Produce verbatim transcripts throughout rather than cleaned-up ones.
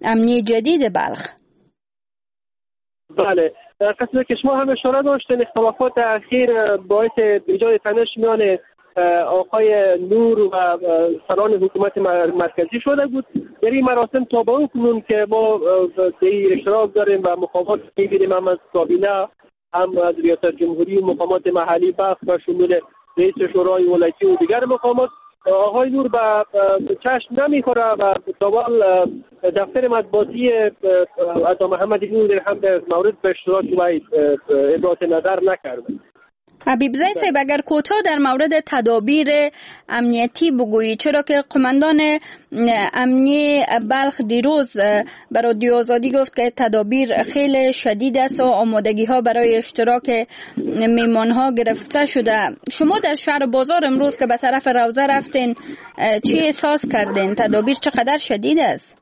امنی جدید بلخ. بله، در قسمت که شما هم اشاره داشتین اختلافات اخیر باعث ایجاد تنش میان آقای نور و سران حکومت مرکزی شده بود. در این مراسم تا به اون کنون که ما در اشتراک داریم و مقامات میبینیم هم از کابینه هم از ریاست جمهوری و مقامات محلی بلخ و شمول رئیس شورای ولایتی و دیگر مقامات، آقای نور به چشم نمیخوره و دوال دفتر مطبوعاتی عطا محمد نور هم در مورد به اشتراک و ابراز نظر نکرده. حبیب زی صاحب، اگر کوتاه در مورد تدابیر امنیتی بگویی، چرا که قماندان امنی بلخ دیروز به رادیو آزادی گفت که تدابیر خیلی شدید است و آمادگی ها برای اشتراک میمان ها گرفته شده. شما در شهر بازار امروز که به طرف روضه رفتین چی احساس کردین؟ تدابیر چقدر شدید است؟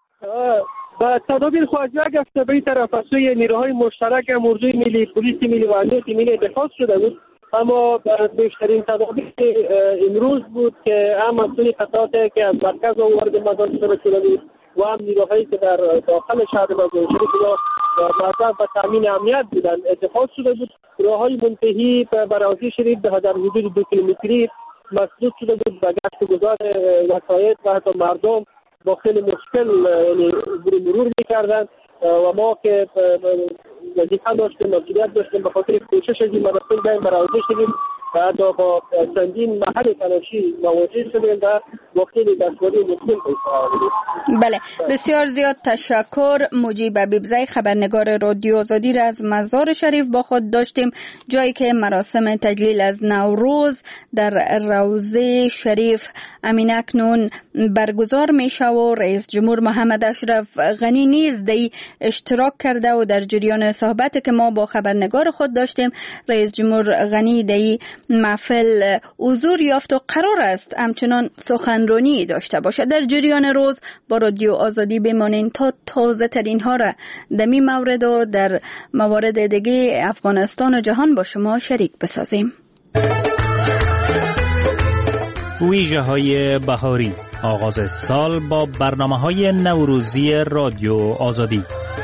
و تدابیر خواجه گفته به این طرف از سوی نیروهای مشترک موضوع ملی پلیس ملی و امنیت ملی اتخاذ شده بود، اما بیشترین تدابیر امروز بود که هم از سوی قطعات که از مرکز آورد مدار شده بود و هم نیروهایی که در داخل شهر مزار شریف یا مرکز و تامین امنیت بودن اتخاذ شده بود. راههای منتهی به راضی شریف در حدود دو کیلومتری مسدود شده بود و گشت گذار وسایط و حتی مردم با خیلی مشکل یعنی مرور میکردن و ما که وظیفه داشتیم مسئولیت داشتیم به خاطر کوشش از این مراسم بیایم برآورده شدیم و حتی با چندین محل تلاشی مواجه شدیم و با خیلی دستوری مشکل پیش آمدیم. بله، بسیار زیاد تشکر. مجیب حبیبزی خبرنگار رادیو آزادی را از مزار شریف با خود داشتیم، جایی که مراسم تجلیل از نوروز در روضه شریف امین اکنون برگزار میشه و رئیس جمهور محمد اشرف غنی نیز دی اشتراک کرده و در جریان صحبت که ما با خبرنگار خود داشتیم رئیس جمهور غنی دی محفل حضور یافت و قرار است همچنان سخنرانی داشته باشه. در جریان روز با رادیو آزادی بمانین تا تازه ترین ها را در این مورد و در موارد دیگه افغانستان و جهان با شما شریک بسازیم. ویژه های بهاری، آغاز سال با برنامه های نوروزی رادیو آزادی.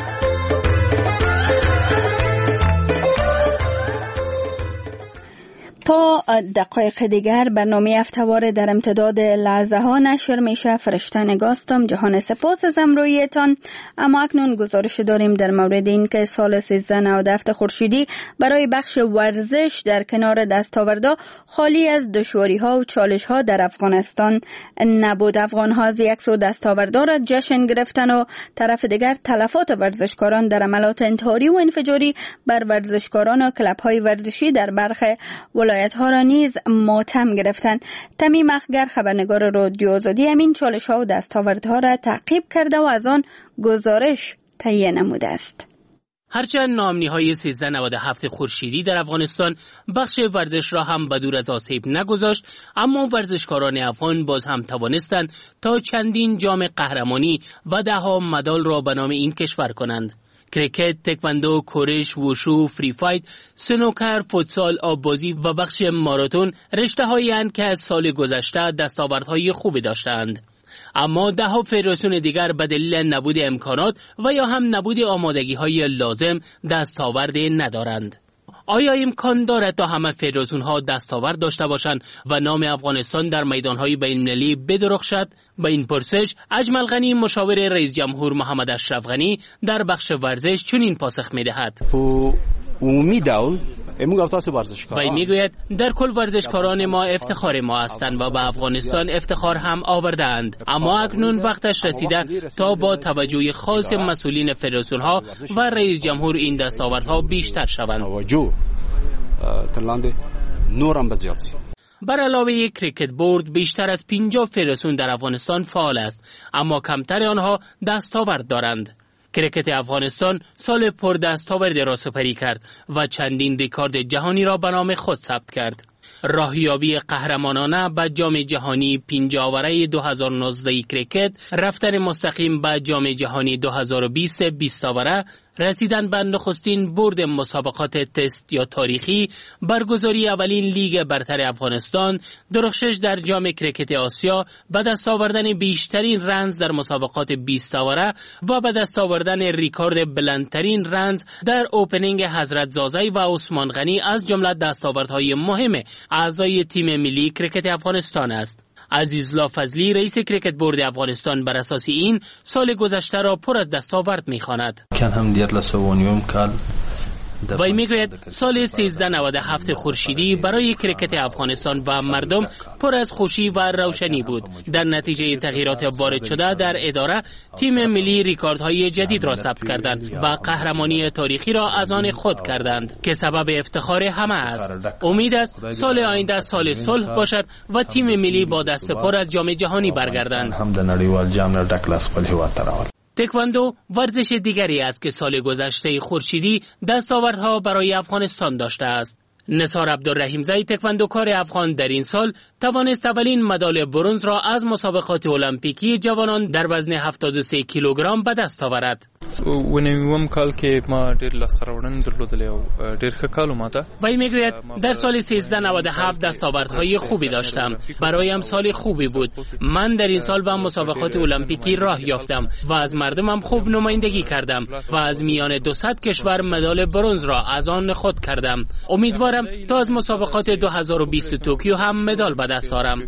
تا دقایق دیگر برنامه هفته‌وار در امتداد لحظه ها نشر میشه. فرشته نگاستم، جهان سپاس از امرویتان. اما اکنون گزارش داریم در مورد این که سال سیزده نود و هفت خورشیدی برای بخش ورزش در کنار دستاوردها خالی از دشواری ها و چالش ها در افغانستان نبود. افغان ها از یک سو دستاوردها را جشن گرفتن و طرف دیگر تلفات ورزشکاران در عملات انتحاری و انفجاری بر ورزشکاران و کلب های ورزشی در برخ ولایت ها را نیز ماتم گرفتند. تمیم اخگر خبرنگار رادیو آزادی همین چالش ها و دستاوردها را تعقیب کرده و از آن گزارش تهیه نموده است. هرچند ناامنی‌های سیزده نود و هفت خورشیدی در افغانستان بخش ورزش را هم بدور از آسیب نگذاشت، اما ورزشکاران افغان باز هم توانستند تا چندین جام قهرمانی و ده‌ها مدال را به نام این کشور کنند. کرکت، تکواندو، کورش، ووشو، فری فایت، سنوکر، فوتسال، آببازی و بخش ماراتون رشته‌هایی اند که از سال گذشته دستاوردهای خوبی داشتند. اما ده ها فدراسیون دیگر به دلیل نبود امکانات و یا هم نبود آمادگی‌های لازم دستاورد ندارند. آیا امکان دارد تا همه فدراسیون‌ها دستاورد داشته باشند و نام افغانستان در میدان‌های بین‌المللی بدرخشد؟ به این پرسش اجمل غنی مشاور رئیس جمهور محمد اشرف غنی در بخش ورزش چنین پاسخ می‌دهد. عمومی دول امو تاسو ورزشکاران وی میگوید در کل ورزشکاران ما افتخار ما هستند و به افغانستان افتخار هم آوردند، اما اکنون وقتش رسیده تا با توجه خاص مسئولین فدراسیون ها و رئیس جمهور این دستاوردها بیشتر شوند. توجه ترلاند نورم بزیاد. بر علاوه کریکت بورد بیشتر از پنجاه فدراسیون در افغانستان فعال است، اما کمتر آنها دستاورد دارند. کرکت افغانستان سال پر دستاورد را سپری کرد و چندین ریکارد جهانی را به نام خود ثبت کرد. راهیابی قهرمانانه به جام جهانی پنجاوره دو هزار و نوزده کریکت، رفتن مستقیم به جام جهانی دو هزار و بیست بیست آوره، رسیدن به نخستین برد مسابقات تست یا تاریخی، برگزاری اولین لیگ برتر افغانستان، درخشش در جام کرکت آسیا، به دست آوردن بیشترین رنز در مسابقات بیست آوره و به دست آوردن ریکورد بلندترین رنز در اوپنینگ حضرت زازی و عثمان غنی از جمله دستاوردهای مهم اعضای تیم ملی کرکت افغانستان است. عزیزالله فضلی رئیس کرکت بورد افغانستان بر اساس این سال گذشته را پر از دستاورد می‌خواند. وی میگوید سال سیزده نود و هفت خورشیدی برای کرکت افغانستان و مردم پر از خوشی و روشنی بود. در نتیجه تغییرات وارد شده در اداره، تیم ملی ریکوردهای جدید را ثبت کردند و قهرمانی تاریخی را از آن خود کردند که سبب افتخار همه است. امید است سال آینده سال صلح باشد و تیم ملی با دست پر از جام جهانی برگردند. تکواندو ورزش دیگری است که سال گذشته خورشیدی دستاوردها برای افغانستان داشته است. نثار عبدالرحیمزی تکواندوکار افغان در این سال توانست اولین مدال برنز را از مسابقات المپیکی جوانان در وزن هفتاد و سه کیلوگرم به دست آورد. ونیوم کال که ما ډیر لاسته درلودلی او ډیر ښه کالو ماته. وی میگوید در سال سیزده نود و هفت دستاوردهای خوبی داشتم. برایم سال خوبی بود. من در این سال به مسابقات المپیکی راه یافتم و از مردمم خوب نمایندگی کردم و از میان دوصد کشور مدال برنز را از آن خود کردم. امیدوارم تا از مسابقات دو هزار و بیست توکیو هم مدال به دست آورم.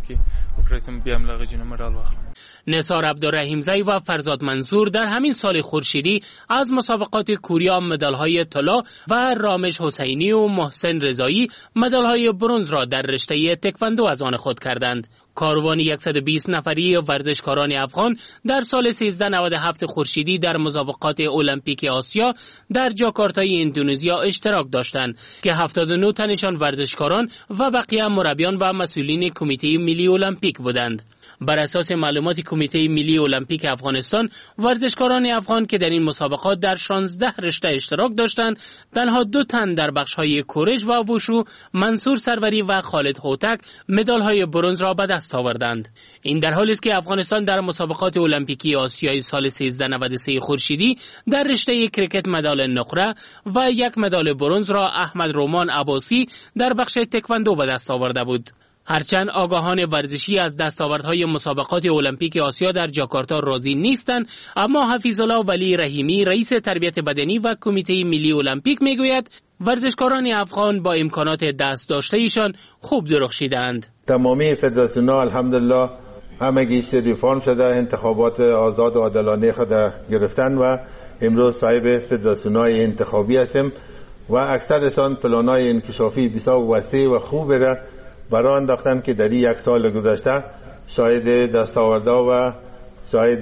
نثار عبدالرحیمزی و فرزاد منظور در همین سال خورشیدی از مسابقات کوریا مدال‌های طلا و رامش حسینی و محسن رضایی مدال‌های برنز را در رشته تکواندو از آن خود کردند. کاروان صد و بیست نفری ورزشکاران افغان در سال سیزده نود و هفت خورشیدی در مسابقات المپیک آسیا در جاکارتای اندونزیا اشتراک داشتند که هفتاد و نه تنشان ورزشکاران و بقیه مربیان و مسئولین کمیته ملی المپیک بودند. بر اساس معلومات کمیته ملی المپیک افغانستان، ورزشکاران افغان که در این مسابقات در شانزده رشته اشتراک داشتند، تنها دو تن در بخش‌های کورش و ووشو، منصور سروری و خالد هوتک، مدال‌های برنز را به دست آوردند. این در حالی است که افغانستان در مسابقات المپیکی آسیای سال سیزده نود و سه خورشیدی در رشته کرکت مدال نقره و یک مدال برنز را احمد رومان عباسی در بخش تکواندو به دست آورده بود. هرچند آگاهان ورزشی از دستاوردهای مسابقات المپیک آسیا در جاکارتا راضی نیستند، اما حفیظالله ولی رحیمی رئیس تربیت بدنی و کمیته ملی المپیک میگوید ورزشکاران افغان با امکانات دست داشته ایشان خوب درخشیدند. تمامی فدراسیون‌ها الحمدلله همگی ریفورم شده، انتخابات آزاد و عادلانه خود گرفتن و امروز صاحب فدراسیون‌های انتخابی هستیم و اکثرشان پلان‌های انکشافی بسیار وسیع و خوب را برای انداختن که در یک سال گذشته شاید دستاوردها و شاید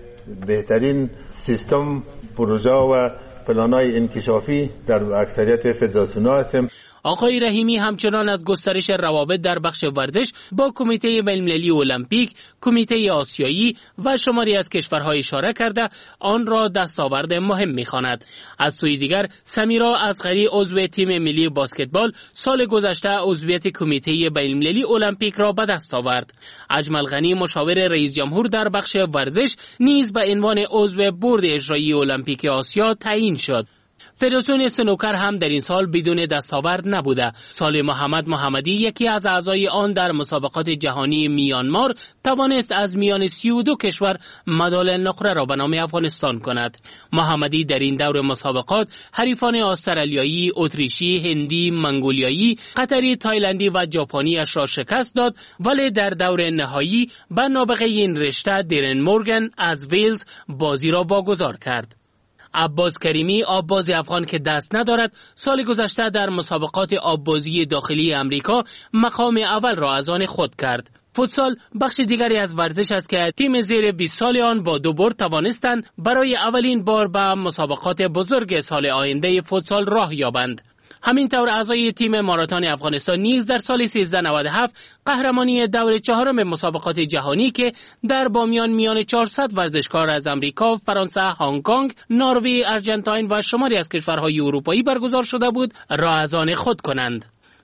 بهترین سیستم پروژه و پلان‌های انکشافی در اکثریت فدراسیون‌ها هستیم. آقای رحیمی همچنان از گسترش روابط در بخش ورزش با کمیته بین‌المللی المپیک، کمیته آسیایی و شماری از کشورها اشاره کرده آن را دستاورد مهم می‌خواند. از سوی دیگر سمیرا اصغری عضو تیم ملی بسکتبال سال گذشته عضویت کمیته بین‌المللی المپیک را به دست آورد. اجمل غنی مشاور رئیس جمهور در بخش ورزش نیز به عنوان عضو بورد اجرایی المپیک آسیا تعیین شد. فدراسیون سنوکر هم در این سال بدون دستاورد نبوده. صالح محمد محمدی یکی از اعضای آن در مسابقات جهانی میانمار توانست از میان سی و دو کشور مدال نقره را به نام افغانستان کند. محمدی در این دور مسابقات حریفان استرالیایی، اتریشی، هندی، منگولیایی، قطری، تایلندی و ژاپنی اش را شکست داد، ولی در دور نهایی به نابغه این رشته دیرن مورگان از ویلز بازی را واگذار کرد. عباس کریمی آبباز افغان که دست ندارد سال گذشته در مسابقات آببازی داخلی امریکا مقام اول را از آن خود کرد. فوتسال بخش دیگری از ورزش است که تیم زیر بیست سال آن با دو برد توانستند برای اولین بار به مسابقات بزرگ سال آینده فوتسال راه یابند. همینطور اعضای تیم ماراتن افغانستان نیز در سال سیزده نود و هفت قهرمانی دور چهارم مسابقات جهانی که در بامیان میان چهارصد ورزشکار از امریکا، فرانسه، هنگ کنگ، نروژ، آرژانتین و شماری از کشورهای اروپایی برگزار شده بود را از آن خود کنند.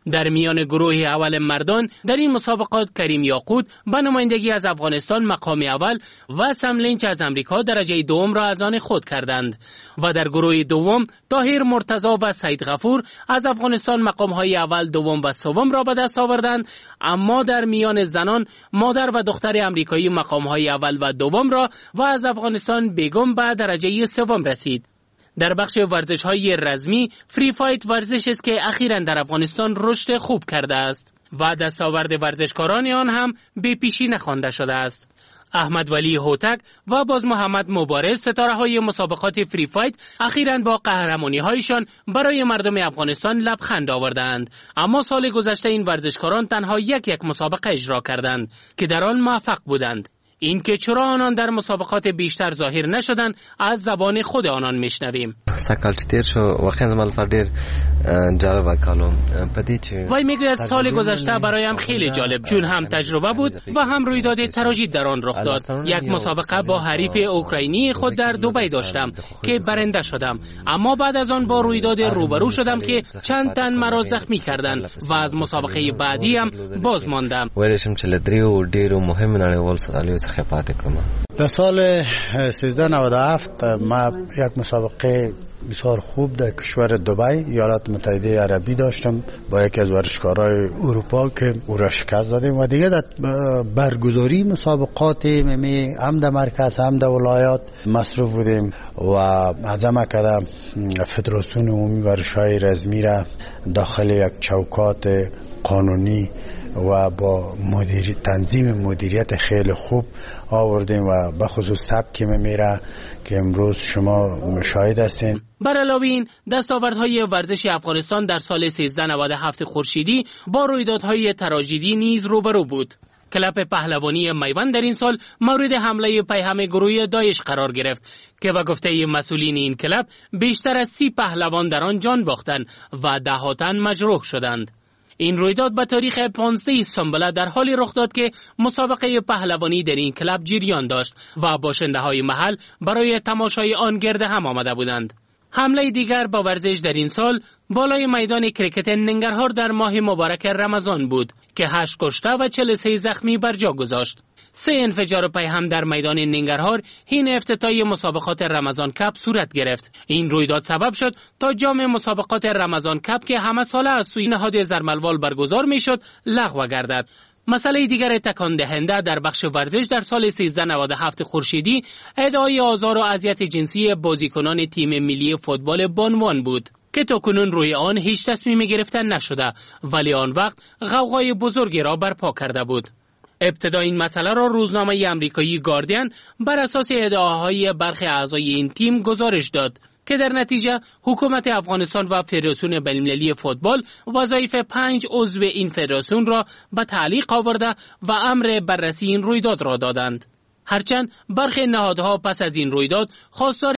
در میان گروه اول مردان در این مسابقات کریم یاقوت به نمایندگی از افغانستان مقام اول و سم لینچ از امریکا درجه دوم را از آن خود کردند و در گروه دوم طاهر مرتضی و سید غفور از افغانستان مقام‌های اول، دوم و سوم را به دست آوردند. اما در میان زنان مادر و دختر امریکایی مقام‌های اول و دوم را و از افغانستان بیگم به درجه سوم رسید. در بخش ورزش‌های رزمی، فری فایت ورزش است که اخیراً در افغانستان رشد خوب کرده است و دستاورد ورزشکاران آن هم به پیشی نخوانده شده است. احمد ولی هوتک و باز محمد مبارز، ستاره‌های مسابقات فری فایت، اخیراً با قهرمانی‌هایشان برای مردم افغانستان لبخند آوردند. اما سال گذشته این ورزشکاران تنها یک یک مسابقه اجرا کردند که در آن موفق بودند. این که چرا آنان در مسابقات بیشتر ظاهر نشدند از زبان خود آنان میشنویم. سکال تیر شو واقعا زمان فردیر جالب کالو پدیت وای میگوید سال گذشته برایم خیلی جالب، چون هم تجربه بود و هم رویداد تراژیک در آن رخ داد. یک مسابقه با حریف اوکراینی خود در دبی داشتم که برنده شدم، اما بعد از آن با رویداد روبرو شدم که چند تن مرا زخمی کردند و از مسابقه بعدی هم باز ماندم. ولشم چلدری و دیرو مهم نړیوال سالیو خپات کړم. در سال سیزده نود و هفت ما یک مسابقه بسیار خوب در کشور دبی ایالات متحده عربی داشتم با یکی از ورزشکارای اروپا که او را شکست دادیم و دیگه در برگزاری مسابقات ممی هم در مرکز هم در ولایات مصروف بودیم و از همه کده فدراسیون عمومی ورزش‌های رزمی را داخل یک چوکات قانونی و با مدیر تنظیم مدیریت خیلی خوب آوردیم و به خصوص سبک میره که امروز شما مشاهد هستین. بر علاوه این دستاوردهای ورزش افغانستان در سال سیزده نود و هفت خورشیدی با رویدادهای تراژیدی نیز روبرو بود. کلاب پهلوانی میوند در این سال مورد حمله پیهم گروه داعش قرار گرفت که به گفته مسئولین این کلاب بیشتر از سی پهلوان در آن جان باختند و ده تن مجروح شدند. این رویداد به تاریخ پانزده سنبله در حالی رخ داد که مسابقه پهلوانی در این کلاب جریان داشت و باشنده های محل برای تماشای آن گرد هم آمده بودند. حمله دیگر با ورزش در این سال بالای میدان کرکت ننگرهار در ماه مبارک رمضان بود که هشت کشته و چهل و سه زخمی بر جا گذاشت. سه انفجار پیهم در میدان ننگرهار حین افتتاح مسابقات رمضان کپ صورت گرفت. این رویداد سبب شد تا جام مسابقات رمضان کپ که همه ساله از سوی نهاد زرملوال برگزار میشد لغو گردد. مسئله دیگر تکان دهنده در بخش ورزش در سال سیزده نود و هفت خورشیدی ادعای آزار و اذیت جنسی بازیکنان تیم ملی فوتبال بانوان بود که تاکنون روی آن هیچ تصمیم گرفتن نشده، ولی آن وقت غوغای بزرگی را برپا کرده بود. ابتدا این مسئله را روزنامه امریکایی گاردین بر اساس ادعاهای برخی اعضای این تیم گزارش داد که در نتیجه حکومت افغانستان و فدراسیون بین‌المللی فوتبال وظایف پنج عضو این فدراسیون را به تعلیق آورده و امر بررسی این رویداد را دادند. هرچند برخی نهادها پس از این رویداد خواستار